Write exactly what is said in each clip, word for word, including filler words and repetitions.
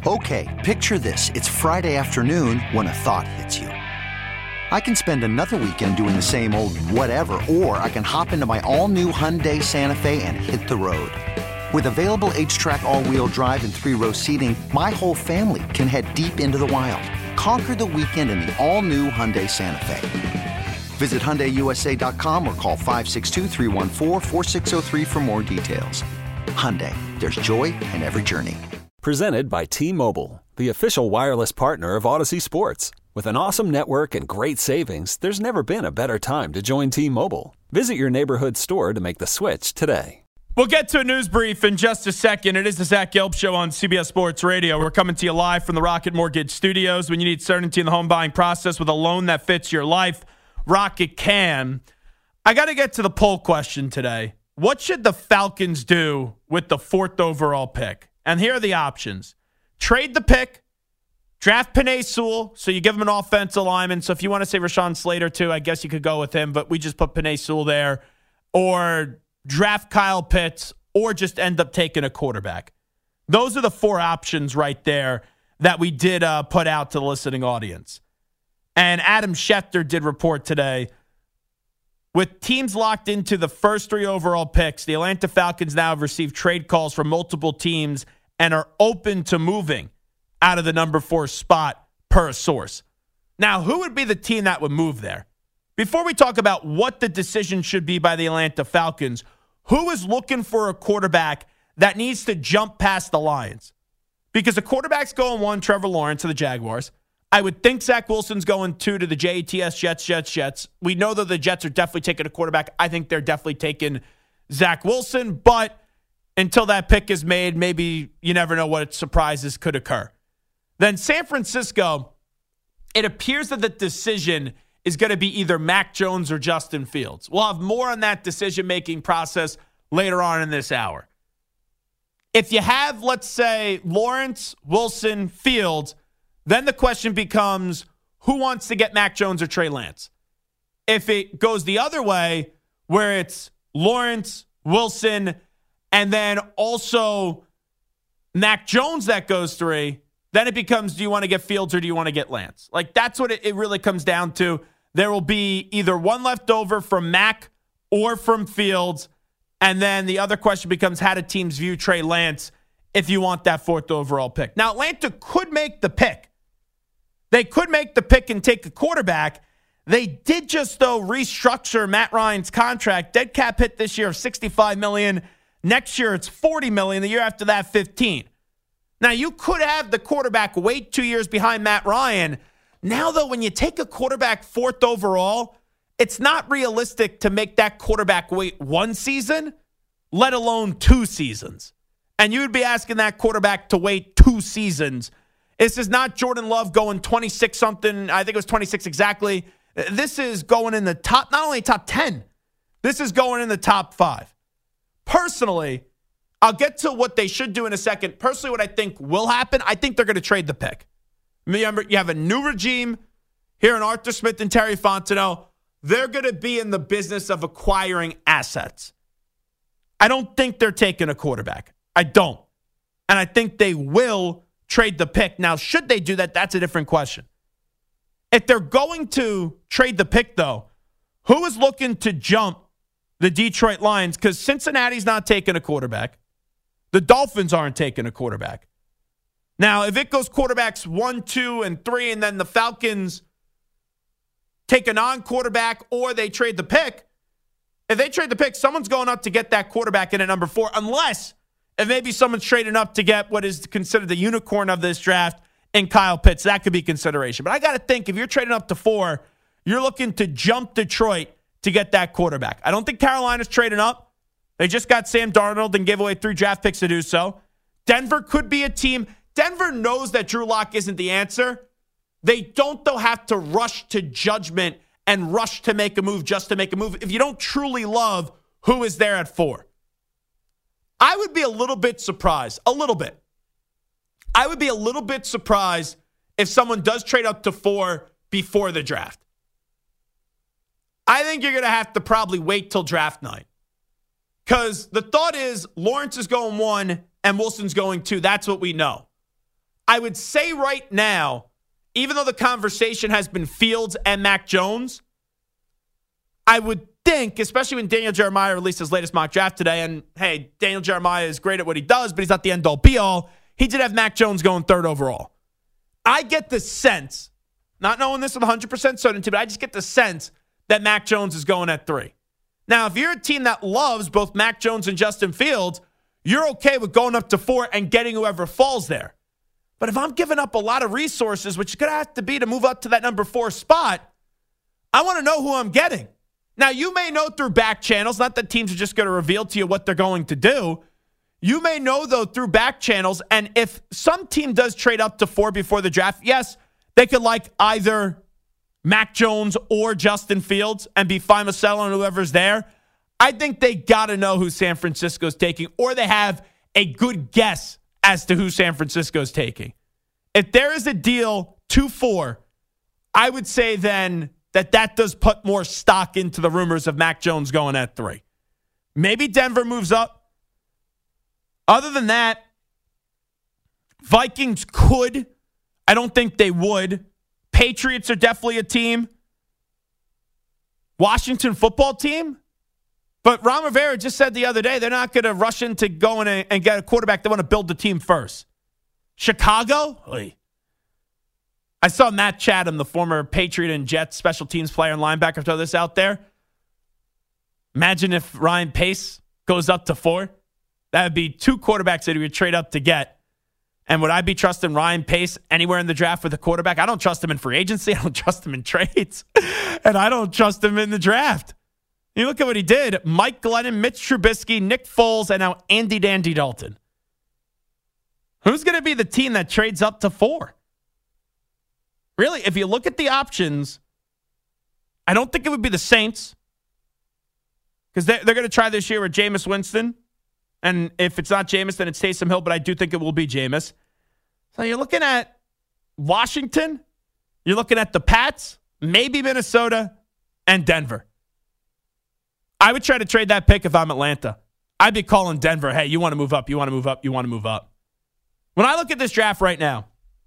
Okay, picture this. It's Friday afternoon when a thought hits you. I can spend another weekend doing the same old whatever, or I can hop into my all-new Hyundai Santa Fe and hit the road. With available H-Track all-wheel drive and three-row seating, my whole family can head deep into the wild. Conquer the weekend in the all-new Hyundai Santa Fe. Visit Hyundai U S A dot com or call five six two, three one four, four six zero three for more details. Hyundai, there's joy in every journey. Presented by T-Mobile, the official wireless partner of Odyssey Sports. With an awesome network and great savings, there's never been a better time to join T-Mobile. Visit your neighborhood store to make the switch today. We'll get to a news brief in just a second. It is the Zach Gelb Show on C B S Sports Radio. We're coming to you live from the Rocket Mortgage Studios. When you need certainty in the home buying process with a loan that fits your life, Rocket can. I got to get to the poll question today. What should the Falcons do with the fourth overall pick? And here are the options. Trade the pick. Draft Penei Sewell, so you give him an offensive lineman. So if you want to say Rashawn Slater too, I guess you could go with him, but we just put Penei Sewell there. Or draft Kyle Pitts, or just end up taking a quarterback. Those are the four options right there that we did uh, put out to the listening audience. And Adam Schefter did report today, with teams locked into the first three overall picks, the Atlanta Falcons now have received trade calls from multiple teams and are open to moving out of the number four spot per a source. Now, who would be the team that would move there? Before we talk about what the decision should be by the Atlanta Falcons, who is looking for a quarterback that needs to jump past the Lions? Because the quarterback's going one, Trevor Lawrence to the Jaguars. I would think Zach Wilson's going two to the J E T S, Jets, Jets, Jets. We know that the Jets are definitely taking a quarterback. I think they're definitely taking Zach Wilson, but until that pick is made, maybe you never know what surprises could occur. Then San Francisco, it appears that the decision is going to be either Mac Jones or Justin Fields. We'll have more on that decision-making process later on in this hour. If you have, let's say, Lawrence, Wilson, Fields, then the question becomes, who wants to get Mac Jones or Trey Lance? If it goes the other way, where it's Lawrence, Wilson, and then also Mac Jones that goes three, then it becomes, do you want to get Fields or do you want to get Lance? Like, that's what it, it really comes down to. There will be either one left over from Mac or from Fields, and then the other question becomes, how do teams view Trey Lance if you want that fourth overall pick? Now, Atlanta could make the pick. They could make the pick and take a quarterback. They did just, though, restructure Matt Ryan's contract. Dead cap hit this year of sixty-five million dollars. Next year, it's forty million dollars. The year after that, fifteen. Now, you could have the quarterback wait two years behind Matt Ryan. Now, though, when you take a quarterback fourth overall, it's not realistic to make that quarterback wait one season, let alone two seasons. And you would be asking that quarterback to wait two seasons. This is not Jordan Love going twenty-six something. I think it was twenty-six exactly. This is going in the top, not only top ten, this is going in the top five. Personally, I'll get to what they should do in a second. Personally, what I think will happen, I think they're going to trade the pick. Remember, you have a new regime here in Arthur Smith and Terry Fontenot. They're going to be in the business of acquiring assets. I don't think they're taking a quarterback. I don't. And I think they will trade the pick. Now, should they do that, that's a different question. If they're going to trade the pick, though, who is looking to jump the Detroit Lions? Because Cincinnati's not taking a quarterback. The Dolphins aren't taking a quarterback. Now, if it goes quarterbacks one, two, and three, and then the Falcons take a non-quarterback or they trade the pick, if they trade the pick, someone's going up to get that quarterback in at number four, unless if maybe someone's trading up to get what is considered the unicorn of this draft in Kyle Pitts. That could be consideration. But I got to think, if you're trading up to four, you're looking to jump Detroit to get that quarterback. I don't think Carolina's trading up. They just got Sam Darnold and gave away three draft picks to do so. Denver could be a team. Denver knows that Drew Lock isn't the answer. They don't, though, have to rush to judgment and rush to make a move just to make a move if you don't truly love who is there at four. I would be a little bit surprised, a little bit. I would be a little bit surprised if someone does trade up to four before the draft. I think you're going to have to probably wait till draft night. Because the thought is Lawrence is going one and Wilson's going two. That's what we know. I would say right now, even though the conversation has been Fields and Mac Jones, I would think, especially when Daniel Jeremiah released his latest mock draft today, and hey, Daniel Jeremiah is great at what he does, but he's not the end-all be-all. He did have Mac Jones going third overall. I get the sense, not knowing this with one hundred percent certainty, but I just get the sense that Mac Jones is going at three. Now, if you're a team that loves both Mac Jones and Justin Fields, you're okay with going up to four and getting whoever falls there. But if I'm giving up a lot of resources, which is going to have to be to move up to that number four spot, I want to know who I'm getting. Now, you may know through back channels, not that teams are just going to reveal to you what they're going to do. You may know, though, through back channels, and if some team does trade up to four before the draft, yes, they could like either Mac Jones or Justin Fields and be fine with selling whoever's there. I think they got to know who San Francisco's taking, or they have a good guess as to who San Francisco's taking. If there is a deal two four, I would say then that that does put more stock into the rumors of Mac Jones going at three. Maybe Denver moves up. Other than that, Vikings could. I don't think they would. Patriots are definitely a team. Washington football team. But Ron Rivera just said the other day they're not going to rush into going and get a quarterback. They want to build the team first. Chicago? Oy. I saw Matt Chatham, the former Patriot and Jets special teams player and linebacker, throw this out there. Imagine if Ryan Pace goes up to four. That would be two quarterbacks that he would trade up to get. And would I be trusting Ryan Pace anywhere in the draft with a quarterback? I don't trust him in free agency. I don't trust him in trades. And I don't trust him in the draft. You look at what he did. Mike Glennon, Mitch Trubisky, Nick Foles, and now Andy Dandy Dalton. Who's going to be the team that trades up to four? Really, if you look at the options, I don't think it would be the Saints. Because they're, they're going to try this year with Jameis Winston. And if it's not Jameis, then it's Taysom Hill, but I do think it will be Jameis. So you're looking at Washington. You're looking at the Pats, maybe Minnesota, and Denver. I would try to trade that pick if I'm Atlanta. I'd be calling Denver, hey, you want to move up, you want to move up, you want to move up. When I look at this draft right now,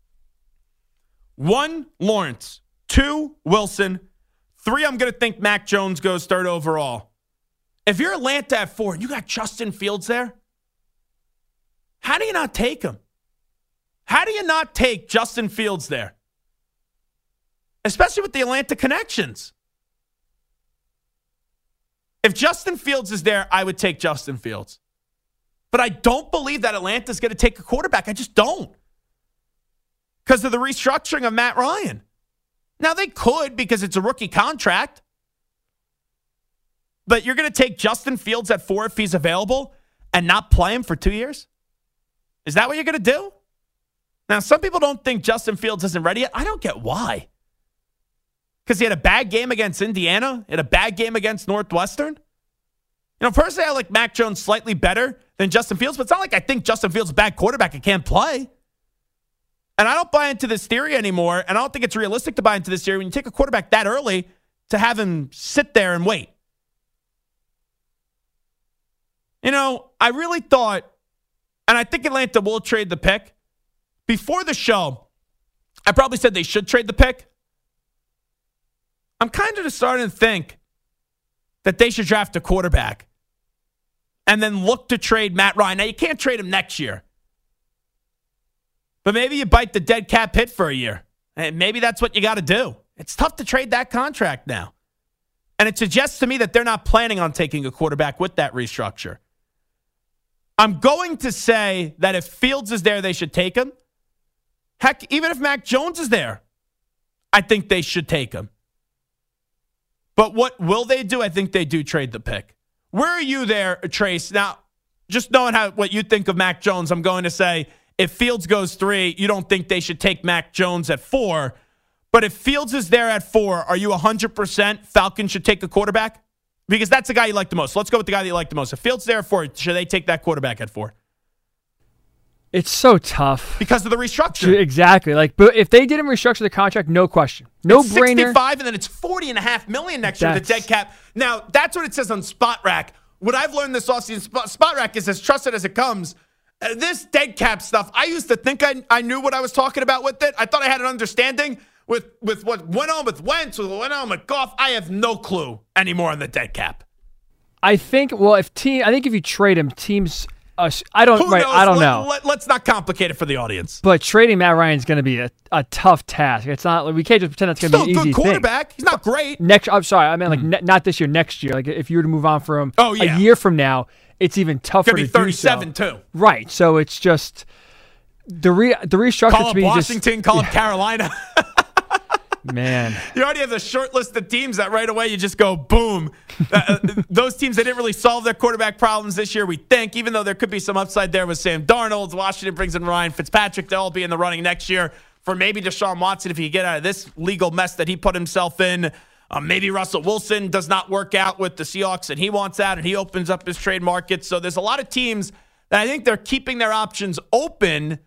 one, Lawrence. Two, Wilson. Three, I'm going to think Mac Jones goes third overall. If you're Atlanta at four and you got Justin Fields there, how do you not take him? How do you not take Justin Fields there? Especially with the Atlanta connections. If Justin Fields is there, I would take Justin Fields. But I don't believe that Atlanta's going to take a quarterback. I just don't. Because of the restructuring of Matt Ryan. Now, they could because it's a rookie contract. But you're going to take Justin Fields at four if he's available and not play him for two years? Is that what you're going to do? Now, some people don't think Justin Fields isn't ready yet. I don't get why. Because he had a bad game against Indiana. He had a bad game against Northwestern. You know, personally, I like Mac Jones slightly better than Justin Fields, but it's not like I think Justin Fields is a bad quarterback and can't play. And I don't buy into this theory anymore, and I don't think it's realistic to buy into this theory when you take a quarterback that early to have him sit there and wait. You know, I really thought, and I think Atlanta will trade the pick. Before the show, I probably said they should trade the pick. I'm kind of just starting to think that they should draft a quarterback and then look to trade Matt Ryan. Now, you can't trade him next year. But maybe you bite the dead cap hit for a year. And maybe that's what you got to do. It's tough to trade that contract now. And it suggests to me that they're not planning on taking a quarterback with that restructure. I'm going to say that if Fields is there, they should take him. Heck, even if Mac Jones is there, I think they should take him. But what will they do? I think they do trade the pick. Where are you there, Trace? Now, just knowing how what you think of Mac Jones, I'm going to say if Fields goes three, you don't think they should take Mac Jones at four. But if Fields is there at four, are you one hundred percent Falcons should take a quarterback? Because that's the guy you like the most. Let's go with the guy that you like the most. If Fields is there at four, should they take that quarterback at four? It's so tough. Because of the restructure. Exactly. Like, but if they didn't restructure the contract, no question. No it's brainer. sixty-five and then it's forty and a half million next year with the dead cap. Now, that's what it says on Spot Rack. What I've learned this offseason, Spot Rack is as trusted as it comes. Uh, this dead cap stuff, I used to think I, I knew what I was talking about with it. I thought I had an understanding with, with what went on with Wentz, with what went on with Goff. I have no clue anymore on the dead cap. I think, well, if team, I think if you trade him, teams, uh, I don't, Who right, knows? I don't let, know. Let, let's not complicate it for the audience. But trading Matt Ryan is going to be a, a tough task. It's not like we can't just pretend that's going to be an Still a easy good quarterback. thing. He's not great. Next, I'm sorry, I mean like ne- not this year, next year. Like if you were to move on from Oh, yeah. a year from now, it's even tougher Could be to do so. thirty-seven too. Right. So it's just the re the restructure Call to up me Washington, just, call up Carolina. Man, you already have the short list of teams that right away you just go boom. uh, those teams that didn't really solve their quarterback problems this year, we think, even though there could be some upside there with Sam Darnold. Washington brings in Ryan Fitzpatrick. They'll all be in the running next year for maybe Deshaun Watson if he can get out of this legal mess that he put himself in. Uh, maybe Russell Wilson does not work out with the Seahawks and he wants out and he opens up his trade market. So there's a lot of teams that I think they're keeping their options open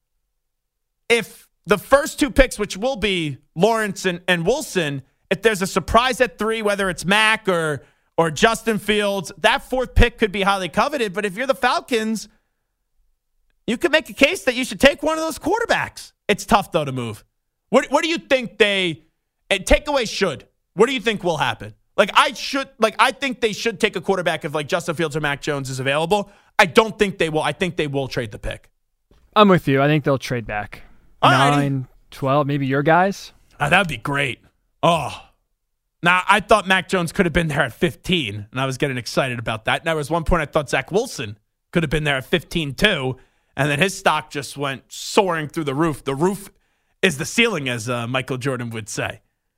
if the first two picks, which will be Lawrence and, and Wilson, if there's a surprise at three, whether it's Mac or or Justin Fields, that fourth pick could be highly coveted. But if you're the Falcons, you could make a case that you should take one of those quarterbacks. It's tough, though, to move. What What do you think they and takeaway should? What do you think will happen? Like I should, like I think they should take a quarterback if like Justin Fields or Mac Jones is available. I don't think they will. I think they will trade the pick. I'm with you. I think they'll trade back. Alrighty. Nine, twelve, maybe your guys. Oh, that would be great. Oh, now I thought Mac Jones could have been there at fifteen, and I was getting excited about that. And there was one point I thought Zach Wilson could have been there at fifteen too, and then his stock just went soaring through the roof. The roof is the ceiling, as uh, Michael Jordan would say.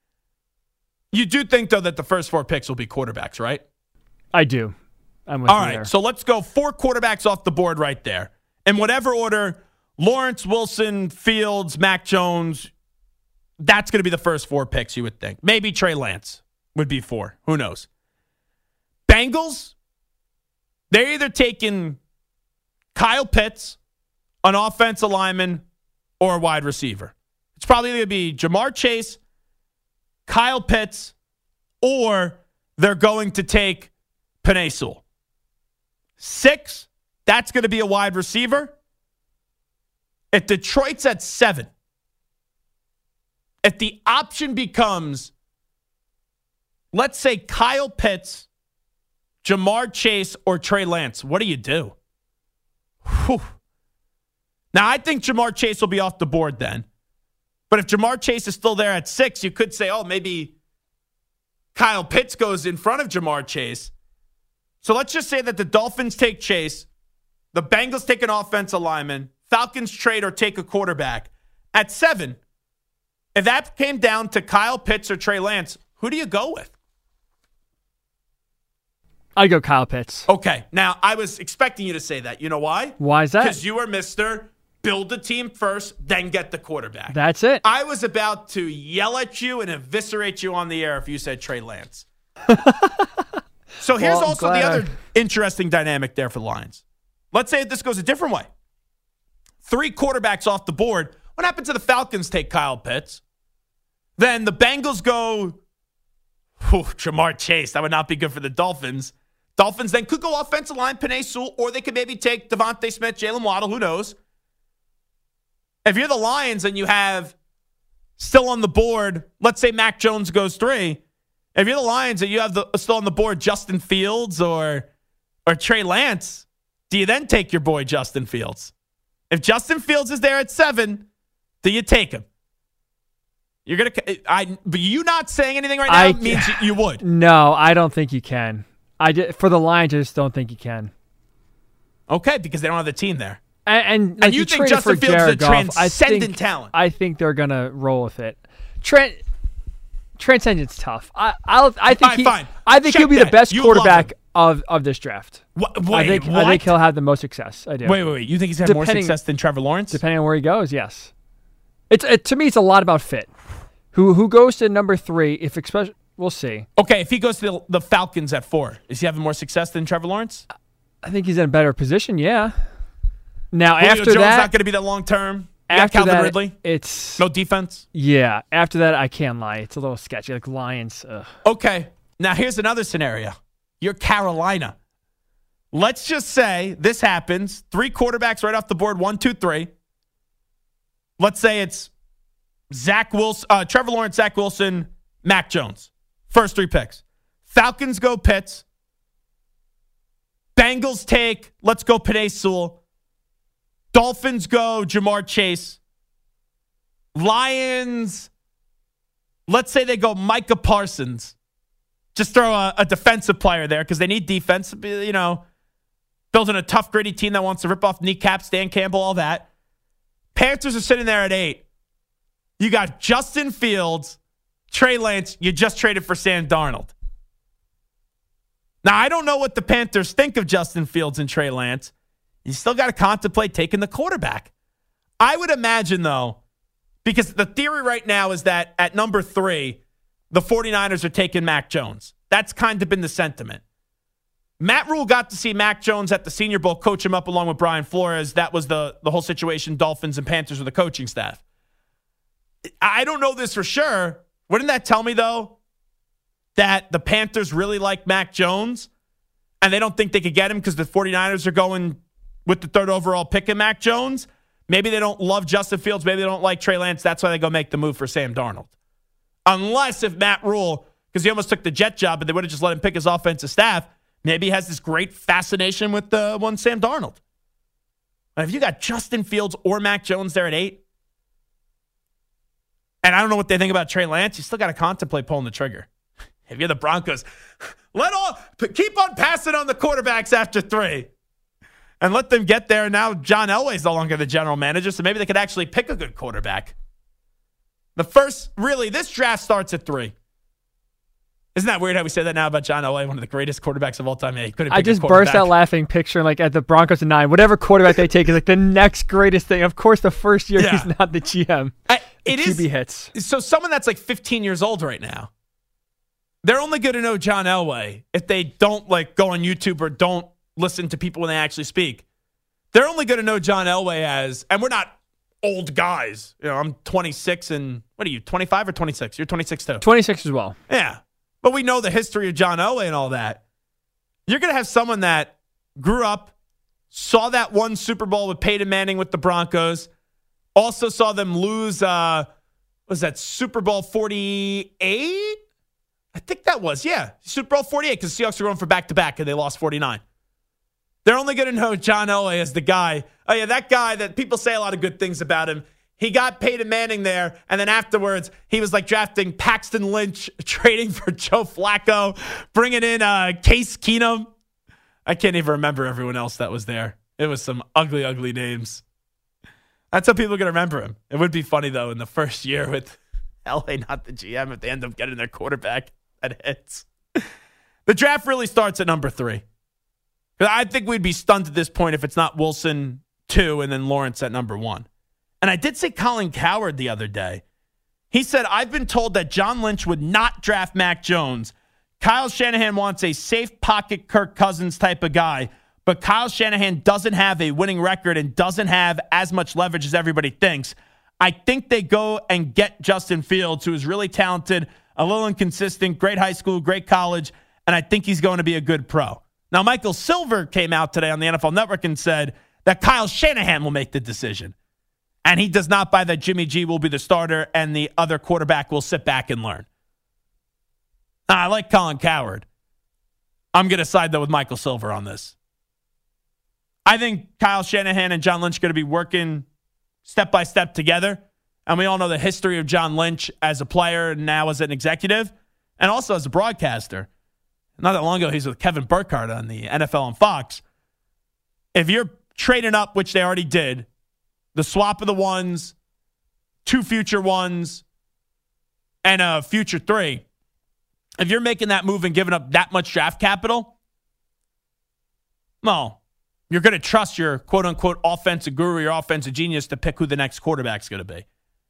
You do think, though, that the first four picks will be quarterbacks, right? I do. I'm with All you right, there. so let's go four quarterbacks off the board right there. In whatever order, Lawrence, Wilson, Fields, Mac Jones, that's going to be the first four picks, you would think. Maybe Trey Lance would be four. Who knows? Bengals, they're either taking Kyle Pitts, an offensive lineman, or a wide receiver. It's probably going to be Jamar Chase, Kyle Pitts, or they're going to take Penei Sewell. Six, that's going to be a wide receiver. If Detroit's at seven, if the option becomes, let's say Kyle Pitts, Jamar Chase, or Trey Lance, what do you do? Whew. Now, I think Jamar Chase will be off the board then. But if Jamar Chase is still there at six, you could say, oh, maybe Kyle Pitts goes in front of Jamar Chase. So let's just say that the Dolphins take Chase, the Bengals take an offensive lineman, Falcons trade or take a quarterback. At seven, if that came down to Kyle Pitts or Trey Lance, who do you go with? I'd go Kyle Pitts. Okay. Now, I was expecting you to say that. You know why? Why is that? Because you are Mister Build the team first, then get the quarterback. That's it. I was about to yell at you and eviscerate you on the air if you said Trey Lance. So here's Well, also the glad other I- interesting dynamic there for the Lions. Let's say this goes a different way. Three quarterbacks off the board. What happens if the Falcons take Kyle Pitts? Then the Bengals go, whew, Jamar Chase. That would not be good for the Dolphins. Dolphins then could go offensive line, Penei Sewell, or they could maybe take Devontae Smith, Jalen Waddle. Who knows? If you're the Lions and you have still on the board, let's say Mac Jones goes three. If you're the Lions and you have the, still on the board Justin Fields or or Trey Lance, do you then take your boy Justin Fields? If Justin Fields is there at seven, do you take him? You're gonna. I. But you not saying anything right now I, means you, you would. No, I don't think you can. I just, for the Lions, I just don't think you can. Okay, because they don't have the team there. And, and, like, And you, you think traded Justin for Fields is a Jared Goff. I transcendent think, talent? I think they're gonna roll with it. Trent, transcendent's tough. I, I'll, I think All right, he, fine. I think Check he'll be that. the best You quarterback love of, of this draft. What, wait, I think what? I think he'll have the most success. I do. Wait, wait, wait. You think he's had more Depending- success than Trevor Lawrence? Depending on where he goes, yes. It's it, to me, it's a lot about fit. Who who goes to number three? If especially, we'll see. Okay, if he goes to the, the Falcons at four, is he having more success than Trevor Lawrence? I think he's in a better position. Yeah. Now Julio after Jones that, not going to be that long term. after Calvin that, Ridley, it's no defense. yeah. After that, I can't lie. It's a little sketchy. Like Lions. Ugh. Okay, now here's another scenario. You're Carolina. let's just say this happens. Three quarterbacks right off the board, one, two, three. Let's say it's Zach Wilson, uh, Trevor Lawrence, Zach Wilson, Mac Jones. First three picks. Falcons go Pitts. Bengals take, let's go Penei Sewell. Dolphins go Jamar Chase. Lions, let's say they go Micah Parsons. Just throw a, a defensive player there because they need defense. You know, building a tough, gritty team that wants to rip off kneecaps, Dan Campbell, all that. Panthers are sitting there at eight. You got Justin Fields, Trey Lance. You just traded for Sam Darnold. Now, I don't know what the Panthers think of Justin Fields and Trey Lance. You still got to contemplate taking the quarterback. I would imagine, though, because the theory right now is that at number three, the 49ers are taking Mac Jones. That's kind of been the sentiment. Matt Rule got to see Mac Jones at the Senior Bowl, coach him up along with Brian Flores. That was the, the whole situation, Dolphins and Panthers with the coaching staff. I don't know this for sure. Wouldn't that tell me, though, that the Panthers really like Mac Jones and they don't think they could get him because the 49ers are going with the third overall pick in Mac Jones? Maybe they don't love Justin Fields. Maybe they don't like Trey Lance. That's why they go make the move for Sam Darnold. Unless if Matt Rule, because he almost took the Jet job, but they would have just let him pick his offensive staff, maybe he has this great fascination with the one Sam Darnold. And if you got Justin Fields or Mac Jones there at eight, and I don't know what they think about Trey Lance, you still got to contemplate pulling the trigger. If you're the Broncos, let all keep on passing on the quarterbacks after three. And let them get there. Now John Elway's no longer the general manager, so maybe they could actually pick a good quarterback. The first, really, this draft starts at three. Isn't that weird how we say that now about John Elway, one of the greatest quarterbacks of all time? Yeah, he couldn't I just burst out laughing, picturing like at the Broncos at nine, whatever quarterback they take is like the next greatest thing. Of course, the first year yeah. he's not the G M. I, it the is Q B hits. So someone that's like fifteen years old right now, they're only going to know John Elway if they don't like go on YouTube or don't listen to people when they actually speak. They're only going to know John Elway as, and we're not old guys. You know, I'm twenty-six and, what are you, twenty-five or twenty-six? You're twenty-six too. twenty-six as well. Yeah. But we know the history of John Elway and all that. You're going to have someone that grew up, saw that one Super Bowl with Peyton Manning with the Broncos, also saw them lose, uh, what was that, Super Bowl forty-eight? I think that was, yeah, Super Bowl forty-eight, because the Seahawks were going for back-to-back and they lost forty-nine. They're only going to know John Elway as the guy. Oh, yeah, that guy that people say a lot of good things about him. He got Peyton Manning there, and then afterwards, he was like drafting Paxton Lynch, trading for Joe Flacco, bringing in uh, Case Keenum. I can't even remember everyone else that was there. It was some ugly, ugly names. That's how people are going to remember him. It would be funny, though, in the first year with L A not the G M, if they end up getting their quarterback that hits. The draft really starts at number three. I think we'd be stunned at this point if it's not Wilson two and then Lawrence at number one. And I did say Colin Cowherd the other day. He said, I've been told that John Lynch would not draft Mac Jones. Kyle Shanahan wants a safe pocket Kirk Cousins type of guy, but Kyle Shanahan doesn't have a winning record and doesn't have as much leverage as everybody thinks. I think they go and get Justin Fields, who is really talented, a little inconsistent, great high school, great college, and I think he's going to be a good pro. Now, Michael Silver came out today on the N F L Network and said that Kyle Shanahan will make the decision. And he does not buy that Jimmy G will be the starter and the other quarterback will sit back and learn. Now, I like Colin Cowherd. I'm going to side, though, with Michael Silver on this. I think Kyle Shanahan and John Lynch are going to be working step by step together. And we all know the history of John Lynch as a player and now as an executive and also as a broadcaster. Not that long ago, he was with Kevin Burkhardt on the N F L on Fox. If you're trading up, which they already did, the swap of the ones, two future ones, and a future three, if you're making that move and giving up that much draft capital, well, you're going to trust your quote-unquote offensive guru, your offensive genius to pick who the next quarterback's going to be.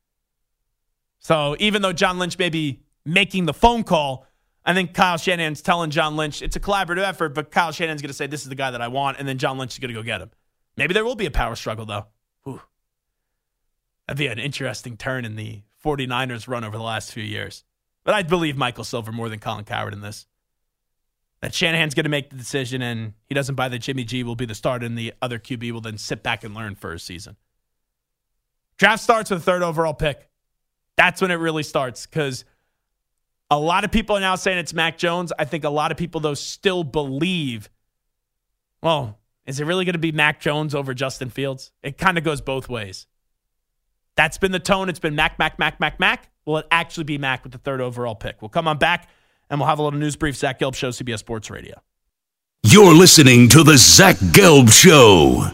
So even though John Lynch may be making the phone call, I think Kyle Shanahan's telling John Lynch it's a collaborative effort, but Kyle Shanahan's going to say, this is the guy that I want, and then John Lynch is going to go get him. Maybe there will be a power struggle, though. Ooh. That'd be an interesting turn in the 49ers run over the last few years. But I believe Michael Silver more than Colin Cowherd in this. that Shanahan's going to make the decision and he doesn't buy that Jimmy G will be the starter and the other Q B will then sit back and learn for a season. Draft starts with a third overall pick. That's when it really starts because a lot of people are now saying it's Mac Jones. I think a lot of people, though, still believe, well, is it really going to be Mac Jones over Justin Fields? It kind of goes both ways. That's been the tone. It's been Mac, Mac, Mac, Mac, Mac. Will it actually be Mac with the third overall pick? We'll come on back, and we'll have a little news brief. Zach Gelb Show, C B S Sports Radio. You're listening to the Zach Gelb Show.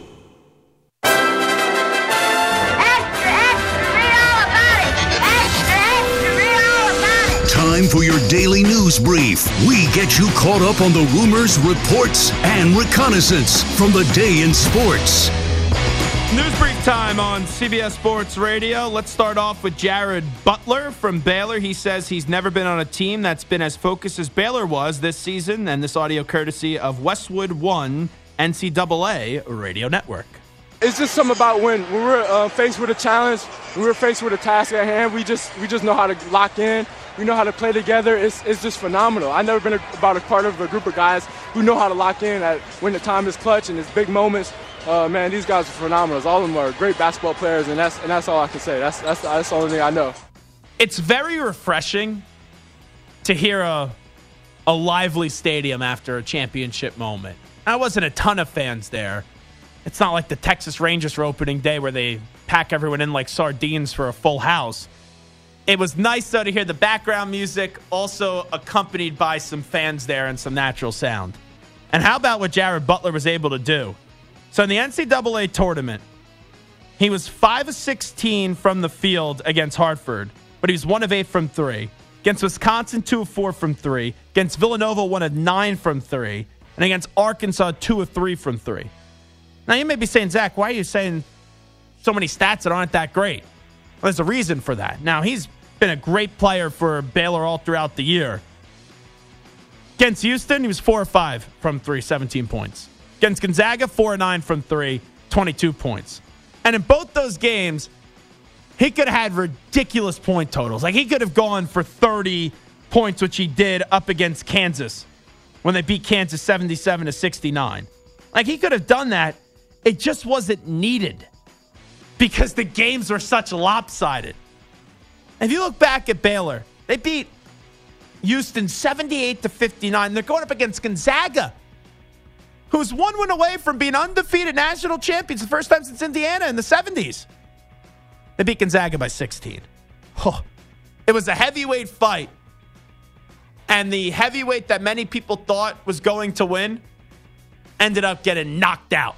Time for your daily news brief. We get you caught up on the rumors, reports, and reconnaissance from the day in sports. News brief time on C B S Sports Radio. Let's start off with Jared Butler from Baylor. He says he's never been on a team that's been as focused as Baylor was this season, and this audio courtesy of Westwood One N C double A Radio Network. It's just something about when, when we're uh, faced with a challenge, when we're faced with a task at hand, we just we just know how to lock in. We know how to play together. It's it's just phenomenal. I've never been a, about a part of a group of guys who know how to lock in at when the time is clutch and it's big moments. Uh, man, these guys are phenomenal. All of them are great basketball players, and that's and that's all I can say. That's that's that's the only thing I know. It's very refreshing to hear a a lively stadium after a championship moment. I wasn't a ton of fans there. It's not like the Texas Rangers for opening day where they pack everyone in like sardines for a full house. It was nice, though, to hear the background music, also accompanied by some fans there and some natural sound. And how about what Jared Butler was able to do? So in the N C double A tournament, he was five of sixteen from the field against Hartford, but he was one of eight from three. Against Wisconsin, two of four from three. Against Villanova, one of nine from three. And against Arkansas, two of three from three. Now, you may be saying, Zach, why are you saying so many stats that aren't that great? Well, there's a reason for that. Now, he's been a great player for Baylor all throughout the year. Against Houston, he was four of five from three, seventeen points. Against Gonzaga, four of nine from three, twenty-two points. And in both those games, he could have had ridiculous point totals. Like, he could have gone for thirty points, which he did up against Kansas when they beat Kansas seventy-seven to sixty-nine. Like, he could have done that. It just wasn't needed because the games were such lopsided. If you look back at Baylor, they beat Houston seventy-eight to fifty-nine. They're going up against Gonzaga, who's one win away from being undefeated national champions the first time since Indiana in the seventies. They beat Gonzaga by sixteen. Oh, it was a heavyweight fight. And the heavyweight that many people thought was going to win ended up getting knocked out.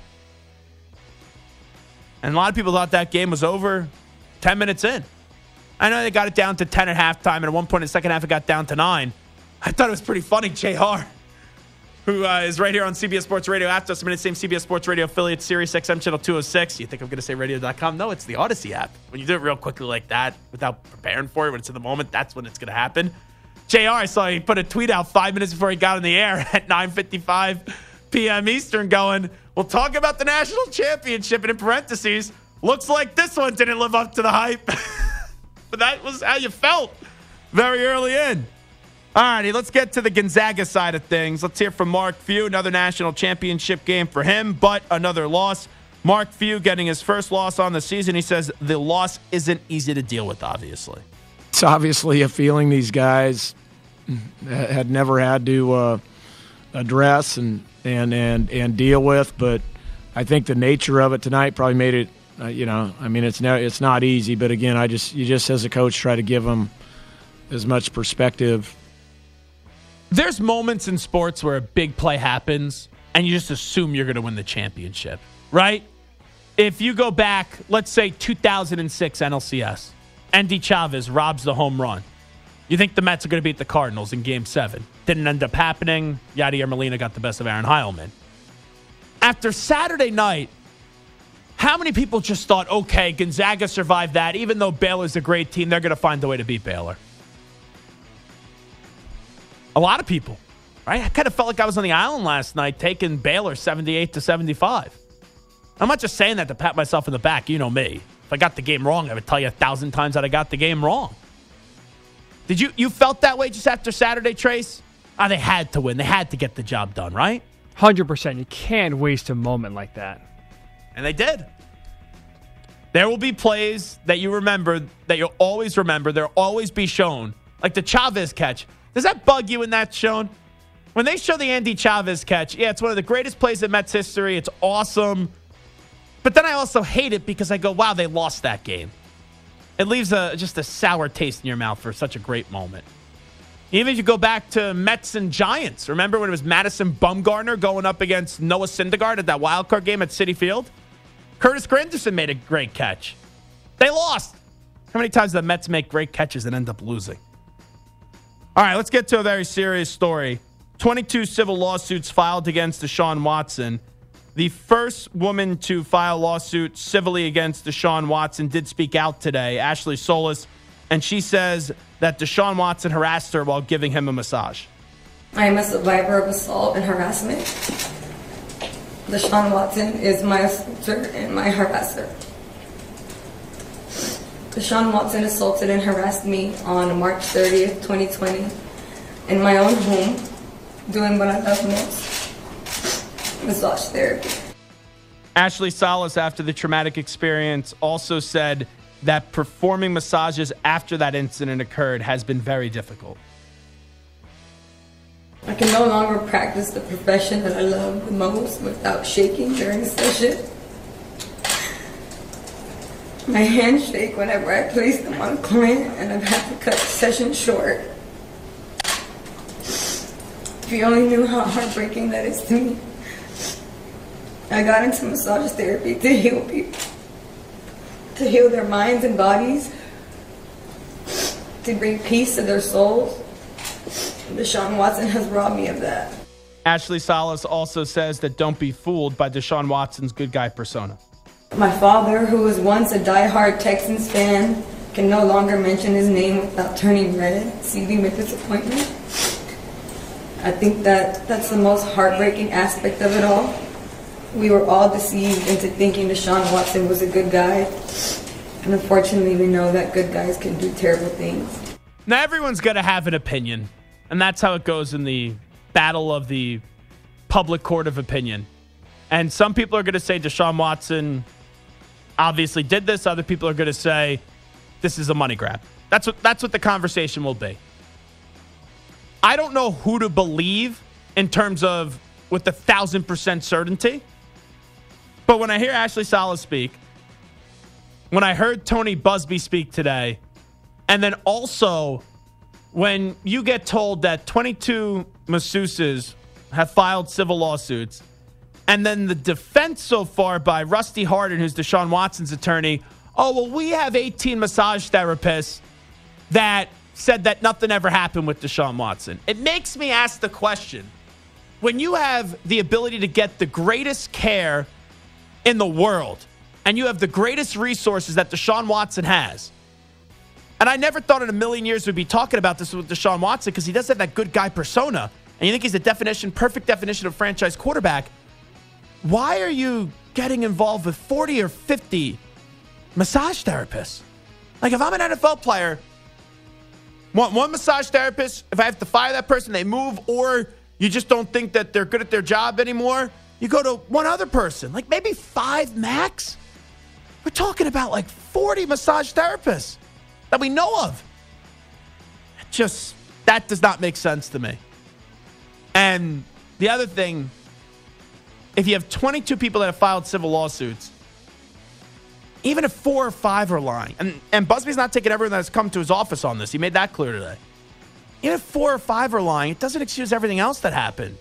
And a lot of people thought that game was over ten minutes in. I know they got it down to ten at halftime, and at one point in the second half, it got down to nine. I thought it was pretty funny. J R, who uh, is right here on C B S Sports Radio after us, I'm in the same C B S Sports Radio affiliate, Sirius X M Channel two oh six. You think I'm going to say radio dot com? No, it's the Odyssey app. When you do it real quickly like that, without preparing for it, when it's in the moment, that's when it's going to happen. J R, I saw he put a tweet out five minutes before he got in the air at nine fifty-five p.m. Eastern going, we'll talk about the national championship, and in parentheses, looks like this one didn't live up to the hype. But that was how you felt very early in. All righty, let's get to the Gonzaga side of things. Let's hear from Mark Few. Another national championship game for him, but another loss. Mark Few getting his first loss on the season. He says the loss isn't easy to deal with, obviously. It's obviously a feeling these guys had never had to uh, address and, and, and, and deal with, but I think the nature of it tonight probably made it, uh, you know, I mean, it's, no, it's not easy, but again, I just, you just as a coach try to give them as much perspective. There's moments in sports where a big play happens and you just assume you're going to win the championship, right? If you go back, let's say two thousand six N L C S, Andy Chavez robs the home run. You think the Mets are going to beat the Cardinals in Game seven. Didn't end up happening. Yadier Molina got the best of Aaron Heilman. After Saturday night, how many people just thought, okay, Gonzaga survived that. Even though Baylor's a great team, they're going to find a way to beat Baylor. A lot of people, right? I kind of felt like I was on the island last night taking Baylor seventy-eight to seventy-five. I'm not just saying that to pat myself in the back. You know me. If I got the game wrong, I would tell you a thousand times that I got the game wrong. Did you you felt that way just after Saturday, Trace? Ah, they had to win. They had to get the job done, right? one hundred percent. You can't waste a moment like that. And they did. There will be plays that you remember, that you'll always remember. They'll always be shown. Like the Chavez catch. Does that bug you when that's shown? When they show the Andy Chavez catch, yeah, it's one of the greatest plays in Mets history. It's awesome. But then I also hate it because I go, wow, they lost that game. It leaves a just a sour taste in your mouth for such a great moment. Even if you go back to Mets and Giants, remember when it was Madison Bumgarner going up against Noah Syndergaard at that wild card game at Citi Field? Curtis Granderson made a great catch. They lost. How many times do the Mets make great catches and end up losing? All right, let's get to a very serious story. twenty-two civil lawsuits filed against Deshaun Watson. The first woman to file a lawsuit civilly against Deshaun Watson did speak out today, Ashley Solis, and she says that Deshaun Watson harassed her while giving him a massage. I am a survivor of assault and harassment. Deshaun Watson is my assaulter and my harasser. Deshaun Watson assaulted and harassed me on March thirtieth, twenty twenty, in my own home, doing what I love most, massage therapy. Ashley Solis, after the traumatic experience, also said that performing massages after that incident occurred has been very difficult. I can no longer practice the profession that I love the most without shaking during a session. My hands shake whenever I place them on a client, and I've had to cut the session short. If you only knew how heartbreaking that is to me. I got into massage therapy to heal people, to heal their minds and bodies, to bring peace to their souls. Deshaun Watson has robbed me of that. Ashley Solis also says that don't be fooled by Deshaun Watson's good guy persona. My father, who was once a diehard Texans fan, can no longer mention his name without turning red, seething with disappointment. I think that that's the most heartbreaking aspect of it all. We were all deceived into thinking Deshaun Watson was a good guy. And unfortunately, we know that good guys can do terrible things. Now, everyone's going to have an opinion. And that's how it goes in the battle of the public court of opinion. And some people are going to say Deshaun Watson obviously did this. Other people are going to say this is a money grab. That's what that's what the conversation will be. I don't know who to believe in terms of with a thousand percent certainty. But when I hear Ashley Solis speak, when I heard Tony Busby speak today, and then also when you get told that twenty-two masseuses have filed civil lawsuits, and then the defense so far by Rusty Hardin, who's Deshaun Watson's attorney, oh, well, we have eighteen massage therapists that said that nothing ever happened with Deshaun Watson. It makes me ask the question, when you have the ability to get the greatest care in the world, and you have the greatest resources that Deshaun Watson has, and I never thought in a million years we'd be talking about this with Deshaun Watson because he does have that good guy persona, and you think he's the definition, perfect definition of franchise quarterback. Why are you getting involved with forty or fifty massage therapists? Like, if I'm an N F L player, want one massage therapist, if I have to fire that person, they move, or you just don't think that they're good at their job anymore, you go to one other person, like maybe five max. We're talking about like forty massage therapists that we know of. It just, that does not make sense to me. And the other thing, if you have twenty-two people that have filed civil lawsuits, even if four or five are lying, and, and Busby's not taking everyone that's come to his office on this. He made that clear today. Even if four or five are lying, it doesn't excuse everything else that happened.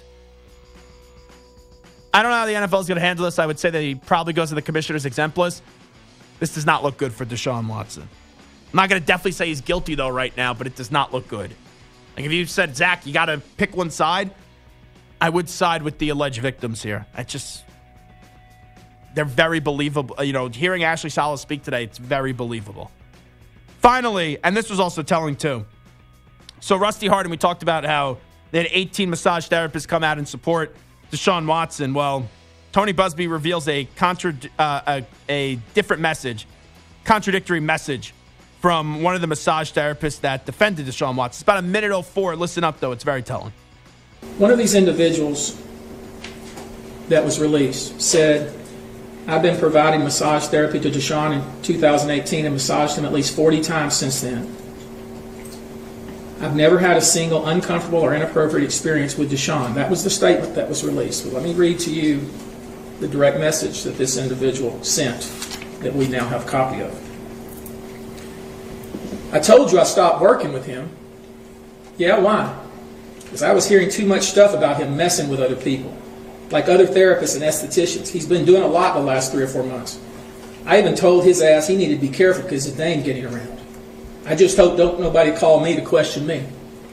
I don't know how the N F L is going to handle this. I would say that he probably goes to the commissioner's exempt list. This does not look good for Deshaun Watson. I'm not going to definitely say he's guilty, though, right now, but it does not look good. Like, if you said, Zach, you got to pick one side, I would side with the alleged victims here. I just, they're very believable. You know, hearing Ashley Solis speak today, it's very believable. Finally, and this was also telling, too. So, Rusty Hardin, we talked about how they had eighteen massage therapists come out and support Deshaun Watson. Well, Tony Busby reveals a contra- uh, a, a different message, contradictory message from one of the massage therapists that defended Deshaun Watson. It's about a minute oh four. Listen up, though. It's very telling. One of these individuals that was released said, I've been providing massage therapy to Deshaun in two thousand eighteen and massaged him at least forty times since then. I've never had a single uncomfortable or inappropriate experience with Deshaun. That was the statement that was released. But let me read to you the direct message that this individual sent that we now have a copy of. I told you I stopped working with him. Yeah, why? Because I was hearing too much stuff about him messing with other people, like other therapists and estheticians. He's been doing a lot the last three or four months. I even told his ass he needed to be careful because his name getting around. I just hope don't nobody call me to question me.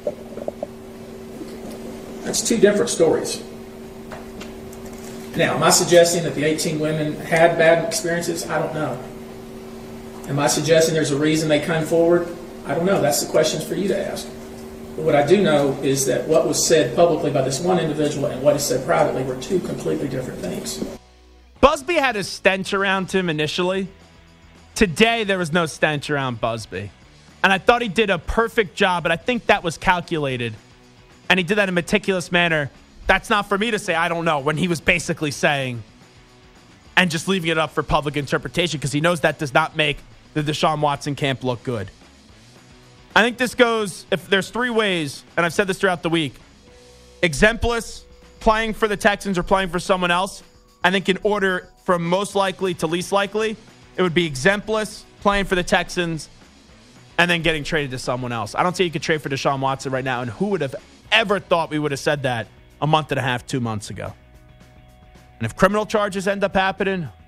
That's two different stories. Now, am I suggesting that the eighteen women had bad experiences? I don't know. Am I suggesting there's a reason they come forward? I don't know. That's the questions for you to ask. But what I do know is that what was said publicly by this one individual and what is said privately were two completely different things. Busby had a stench around him initially. Today, there was no stench around Busby. And I thought he did a perfect job, but I think that was calculated. And he did that in a meticulous manner. That's not for me to say, I don't know, when he was basically saying and just leaving it up for public interpretation because he knows that does not make the Deshaun Watson camp look good. I think this goes, if there's three ways, and I've said this throughout the week, exemplous, playing for the Texans or playing for someone else. I think in order from most likely to least likely, it would be exemplous, playing for the Texans, and then getting traded to someone else. I don't see you could trade for Deshaun Watson right now, and who would have ever thought we would have said that a month and a half, two months ago? And if criminal charges end up happening, it's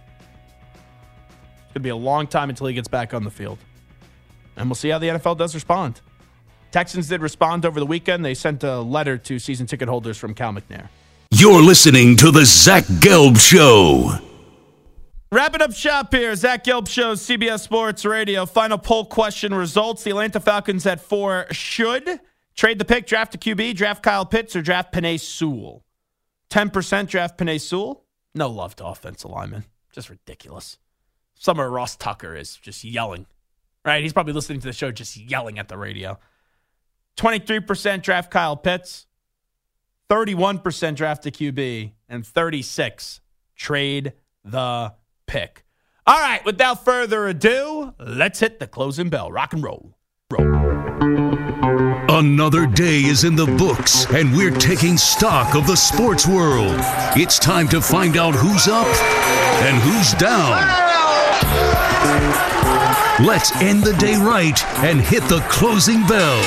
going to be a long time until he gets back on the field. And we'll see how the N F L does respond. Texans did respond over the weekend. They sent a letter to season ticket holders from Cal McNair. You're listening to the Zach Gelb Show. Wrapping up shop here, Zach Gelb Show, C B S Sports Radio. Final poll question results. The Atlanta Falcons at four should trade the pick, draft a Q B, draft Kyle Pitts, or draft Penei Sewell. ten percent draft Penei Sewell. No love to offensive linemen. Just ridiculous. Somewhere Ross Tucker is just yelling. Right? He's probably listening to the show just yelling at the radio. twenty-three percent draft Kyle Pitts. thirty-one percent draft a Q B. And thirty-six trade the pick. All right, without further ado, let's hit the closing bell. Rock and roll. Roll. Another day is in the books, and we're taking stock of the sports world. It's time to find out who's up and who's down. Let's end the day right and hit the closing bell.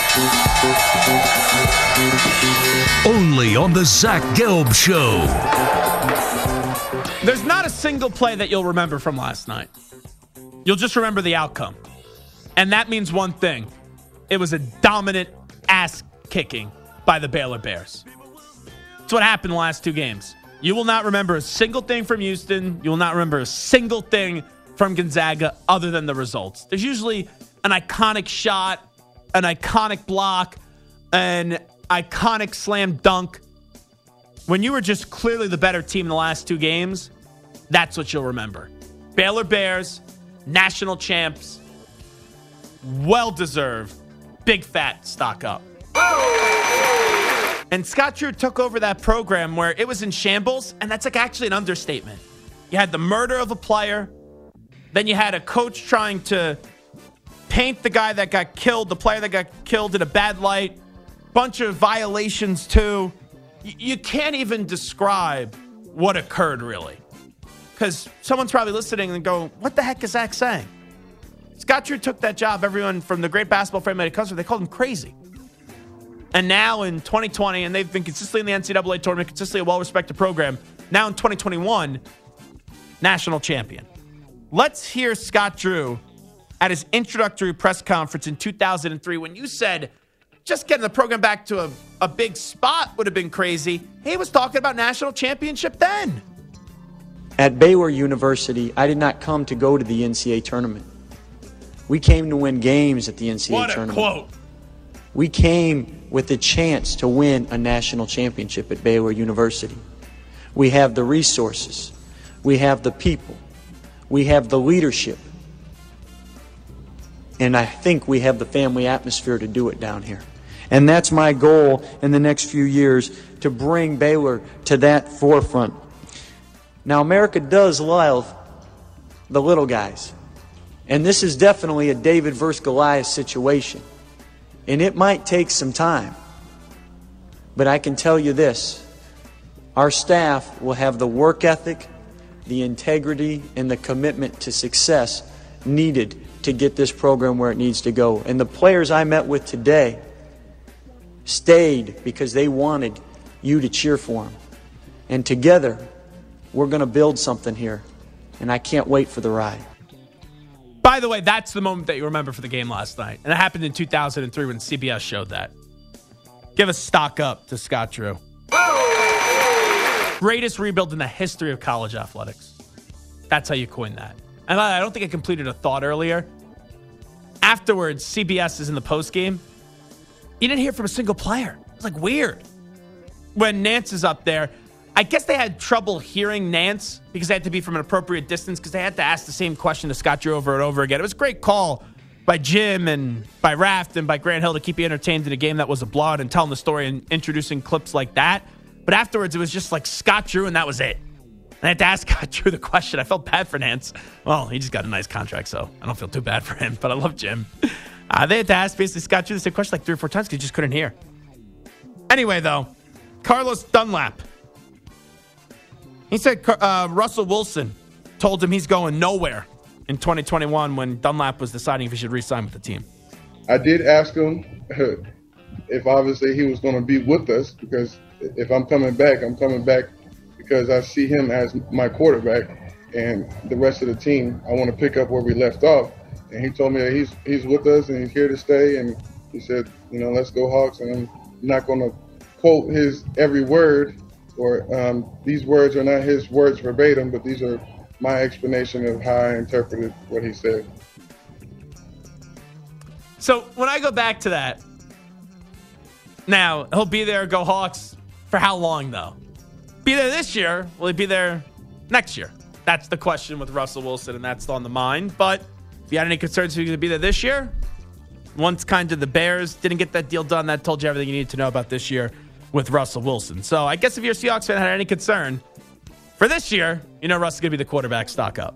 Only on the Zach Gelb Show. There's not a single play that you'll remember from last night. You'll just remember the outcome. And that means one thing. It was a dominant ass-kicking by the Baylor Bears. That's what happened in the last two games. You will not remember a single thing from Houston. You will not remember a single thing from Gonzaga other than the results. There's usually an iconic shot, an iconic block, an iconic slam dunk. When you were just clearly the better team in the last two games, that's what you'll remember. Baylor Bears, national champs, well-deserved, big fat stock up. And Scott Drew took over that program where it was in shambles, and that's like actually an understatement. You had the murder of a player, then you had a coach trying to paint the guy that got killed, the player that got killed, in a bad light, bunch of violations too. You can't even describe what occurred, really. Because someone's probably listening and go, what the heck is Zach saying? Scott Drew took that job. Everyone from the great basketball family that comes from, they called him crazy. And now in twenty twenty, and they've been consistently in the N C double A tournament, consistently a well-respected program. Now in twenty twenty-one, national champion. Let's hear Scott Drew at his introductory press conference in two thousand three when you said just getting the program back to a, a big spot would have been crazy. He was talking about national championship then. At Baylor University, I did not come to go to the N C double A tournament. We came to win games at the N C double A what a tournament. Quote. We came with the chance to win a national championship at Baylor University. We have the resources. We have the people. We have the leadership. And I think we have the family atmosphere to do it down here. And that's my goal in the next few years, to bring Baylor to that forefront. Now, America does love the little guys. And this is definitely a David versus Goliath situation. And it might take some time. But I can tell you this, our staff will have the work ethic, the integrity, and the commitment to success needed to get this program where it needs to go. And the players I met with today stayed because they wanted you to cheer for them. And together, we're going to build something here. And I can't wait for the ride. By the way, that's the moment that you remember for the game last night. And it happened in two thousand three when C B S showed that. Give a stock up to Scott Drew. Greatest rebuild in the history of college athletics. That's how you coin that. And I don't think I completed a thought earlier. Afterwards, C B S is in the postgame. You didn't hear from a single player. It's like weird. When Nance is up there, I guess they had trouble hearing Nance because they had to be from an appropriate distance because they had to ask the same question to Scott Drew over and over again. It was a great call by Jim and by Raft and by Grant Hill to keep you entertained in a game that was a blowout and telling the story and introducing clips like that. But afterwards, it was just like Scott Drew, and that was it. And I had to ask Scott Drew the question. I felt bad for Nance. Well, he just got a nice contract, so I don't feel too bad for him. But I love Jim. Uh, they had to ask basically Scott Drew the same question like three or four times because he just couldn't hear. Anyway, though, Carlos Dunlap. He said uh, Russell Wilson told him he's going nowhere in twenty twenty-one when Dunlap was deciding if he should re-sign with the team. I did ask him if obviously he was going to be with us, because if I'm coming back, I'm coming back because I see him as my quarterback, and the rest of the team, I want to pick up where we left off. And he told me that he's he's with us and he's here to stay. And he said, you know, let's go Hawks. And I'm not going to quote his every word, or um, these words are not his words verbatim, but these are my explanation of how I interpreted what he said. So when I go back to that, now he'll be there, go Hawks, for how long though? Be there this year? Will he be there next year? That's the question with Russell Wilson, and that's on the mind. But if you had any concerns if he's going to be there this year, once kind of the Bears didn't get that deal done, that told you everything you needed to know about this year with Russell Wilson. So I guess if you're a Seahawks fan and had any concern for this year, you know Russ is going to be the quarterback. Stock up.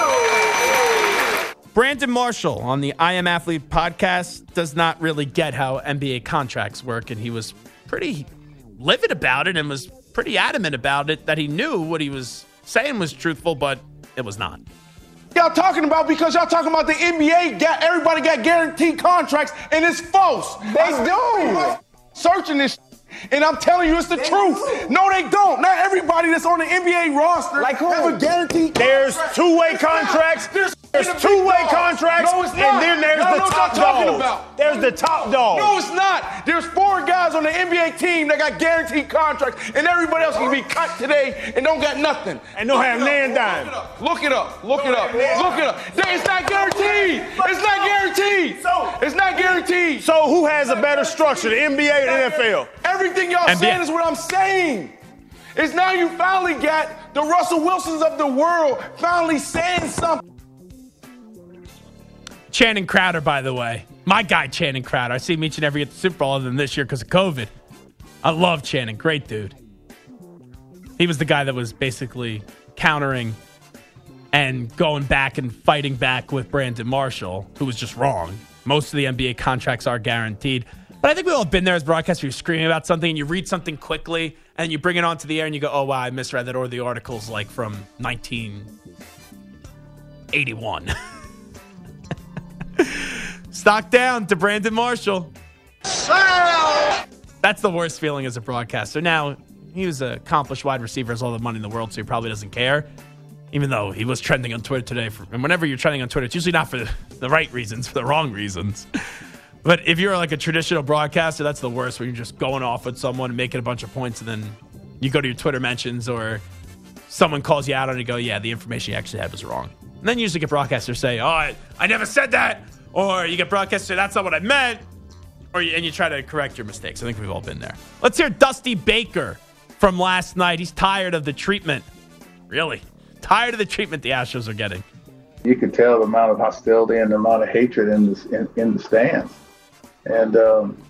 Brandon Marshall on the I Am Athlete podcast does not really get how N B A contracts work, and he was pretty livid about it and was pretty adamant about it, that he knew what he was saying was truthful, but it was not. Y'all talking about because y'all talking about the N B A, got everybody got guaranteed contracts, and it's false. They do. Searching this, and I'm telling you, it's the truth. No, they don't. Not everybody that's on the N B A roster like have a guaranteed. There's two-way contracts. There's, there's two-way contracts, no, it's not. And then there's no, the no, top talking dog. About. There's the top dog. No, it's not. There's four guys on the N B A team that got guaranteed contracts, and everybody else can be cut today and don't got nothing. And don't have nan dime. Look it up. Look it up. Look it up. Look it up. It's not guaranteed. It's not guaranteed. It's not guaranteed. So who has a better structure, the N B A or the N F L? Everything y'all saying is what I'm saying. It's now you finally got the Russell Wilsons of the world finally saying something. Channing Crowder, by the way. My guy, Channing Crowder. I see him each and every at the Super Bowl other than this year because of COVID. I love Channing. Great dude. He was the guy that was basically countering and going back and fighting back with Brandon Marshall, who was just wrong. Most of the N B A contracts are guaranteed. But I think we've all been there as broadcasters. You're screaming about something and you read something quickly and you bring it onto the air and you go, oh, wow, I misread that. Or the article's like from nineteen eighty-one. Stock down to Brandon Marshall. That's the worst feeling as a broadcaster. Now, he was an accomplished wide receiver, has all the money in the world, so he probably doesn't care. Even though he was trending on Twitter today. For, and whenever you're trending on Twitter, it's usually not for the, the right reasons, for the wrong reasons. But if you're like a traditional broadcaster, that's the worst, where you're just going off with someone and making a bunch of points, and then you go to your Twitter mentions or someone calls you out on it and you go, yeah, the information you actually had was wrong. And then you usually get broadcasters say, oh, I, I never said that. Or you get broadcasters say, that's not what I meant. Or you, and you try to correct your mistakes. I think we've all been there. Let's hear Dusty Baker from last night. He's tired of the treatment. Really? Tired of the treatment the Astros are getting. You could tell the amount of hostility and the amount of hatred in the, in, in the stands. And, um,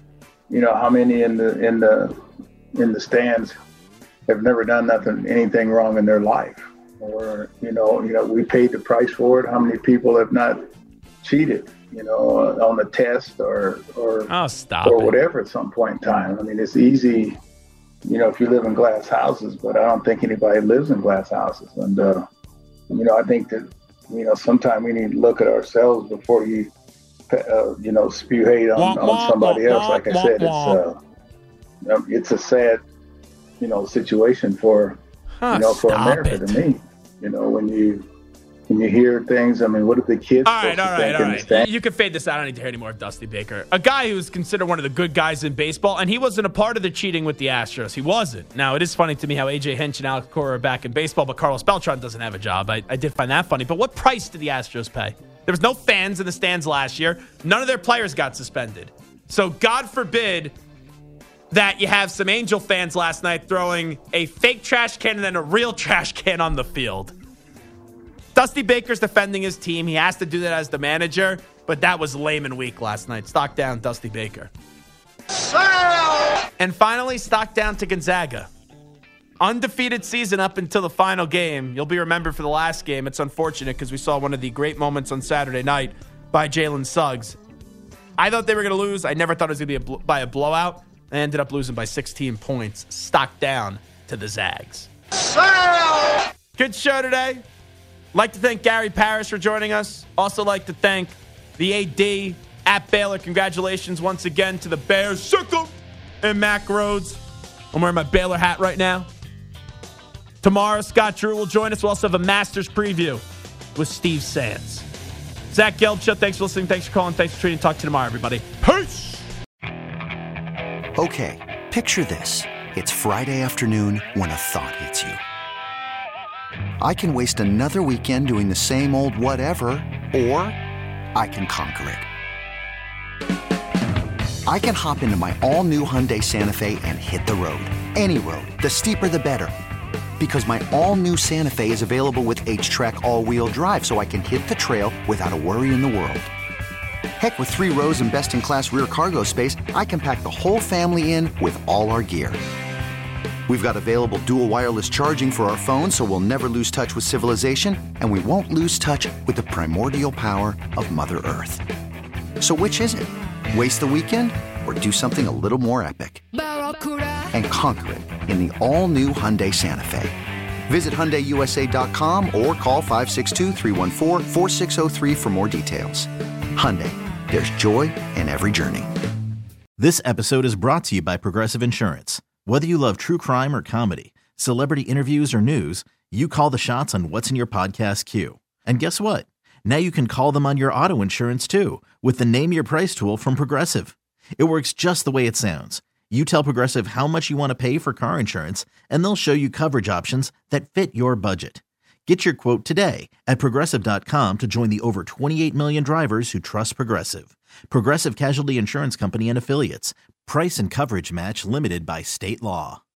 you know, how many in the in the in the stands have never done nothing, anything wrong in their life, or you know, you know, we paid the price for it. How many people have not cheated, you know, on the test or or oh, stop or it. whatever at some point in time? I mean, it's easy, you know, if you live in glass houses, but I don't think anybody lives in glass houses. And uh, you know, I think that you know, sometimes we need to look at ourselves before you, uh, you know, spew hate on, wah, on wah, somebody wah, else. Like I wah, said, wah. it's uh, it's a sad, you know, situation for, Huh, you know, for stop America it. to me. You know, when you when you hear things, I mean, what are the kids All right, supposed all to right, think all in the right. stand? You can fade this out. I don't need to hear any more of Dusty Baker. A guy who's considered one of the good guys in baseball, and he wasn't a part of the cheating with the Astros. He wasn't. Now, it is funny to me how A J Hinch and Alex Cora are back in baseball, but Carlos Beltran doesn't have a job. I, I did find that funny. But what price did the Astros pay? There was no fans in the stands last year. None of their players got suspended. So God forbid that you have some Angel fans last night throwing a fake trash can and then a real trash can on the field. Dusty Baker's defending his team. He has to do that as the manager, but that was lame and weak last night. Stock down, Dusty Baker. And finally, stock down to Gonzaga. Undefeated season up until the final game. You'll be remembered for the last game. It's unfortunate because we saw one of the great moments on Saturday night by Jalen Suggs. I thought they were going to lose. I never thought it was going to be a bl- by a blowout. They ended up losing by sixteen points. Stock down to the Zags. Good show today. Like to thank Gary Parrish for joining us. Also like to thank the A D at Baylor. Congratulations once again to the Bears. Sick 'em. And Mac Rhodes. I'm wearing my Baylor hat right now. Tomorrow, Scott Drew will join us. We'll also have a Masters preview with Steve Sands. Zach Gelb Show, thanks for listening. Thanks for calling. Thanks for tuning in. Talk to you tomorrow, everybody. Peace! Okay, picture this. It's Friday afternoon when a thought hits you. I can waste another weekend doing the same old whatever, or I can conquer it. I can hop into my all-new Hyundai Santa Fe and hit the road. Any road. The steeper, the better. Because my all-new Santa Fe is available with H-Track all-wheel drive, so I can hit the trail without a worry in the world. Heck, with three rows and best-in-class rear cargo space, I can pack the whole family in with all our gear. We've got available dual wireless charging for our phones, so we'll never lose touch with civilization, and we won't lose touch with the primordial power of Mother Earth. So which is it? Waste the weekend or do something a little more epic? And conquer it in the all-new Hyundai Santa Fe. Visit Hyundai U S A dot com or call five six two, three one four, four six zero three for more details. Hyundai, there's joy in every journey. This episode is brought to you by Progressive Insurance. Whether you love true crime or comedy, celebrity interviews or news, you call the shots on what's in your podcast queue. And guess what? Now you can call them on your auto insurance too with the Name Your Price tool from Progressive. It works just the way it sounds. You tell Progressive how much you want to pay for car insurance, and they'll show you coverage options that fit your budget. Get your quote today at Progressive dot com to join the over twenty-eight million drivers who trust Progressive. Progressive Casualty Insurance Company and Affiliates. Price and coverage match limited by state law.